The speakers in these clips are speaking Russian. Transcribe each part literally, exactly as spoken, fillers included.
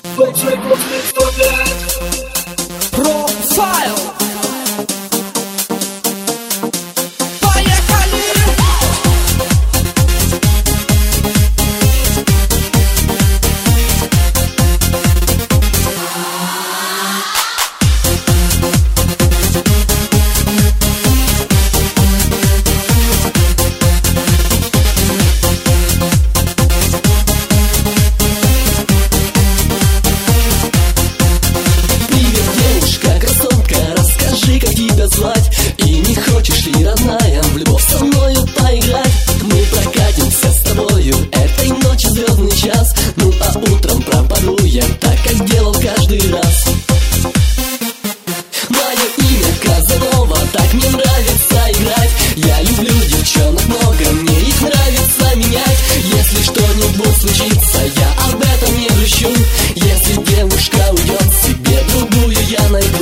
Профайл. И не хочешь ли, родная, в любовь со мною поиграть? Мы прокатимся с тобою этой ночи звездный час. Ну а утром пропаду я, так как делал каждый раз. Мое имя Казанова, так мне нравится играть. Я люблю девчонок много, мне их нравится менять. Если что-нибудь случится, я об этом не грущу. Если девушка уйдет, себе другую я найду.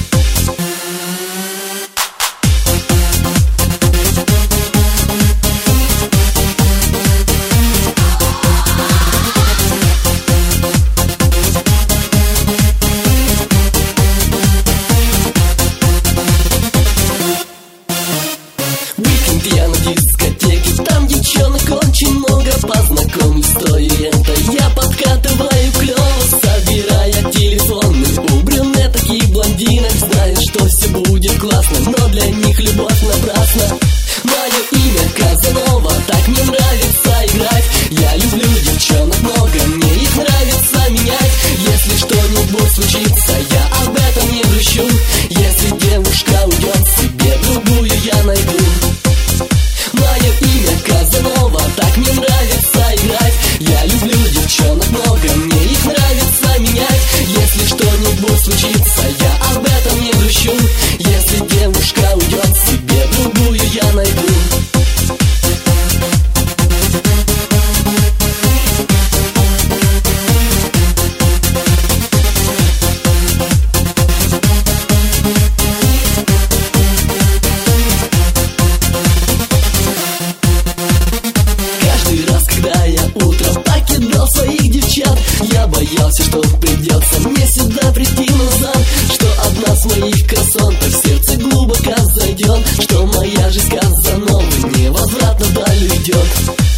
Я на дискотеке, там девчонок очень много. Познакомлюсь с той и этой, я подкатываю клёво, собирая телефоны у брюнеток и блондинок. Знаю, что все будет классно, но для них любовь напрасна. Мое имя Казанова, так мне нравится играть. Я люблю девчонок много, мне их нравится менять. Если что-нибудь случится, я об этом не грущу. Если девушка уйдет, себе другую я найду. Мое имя Казанова, так мне нравится играть. Я люблю девчонок много, мне их нравится менять. Если что-нибудь случится, я об этом не грущу. Если девушка уйдет, себе другую я найду. Я боялся, что придется мне сюда прийти назад, что одна с моих красоток в сердце глубоко зайдет, что моя жизнь Казановы невозвратно вдаль уйдет.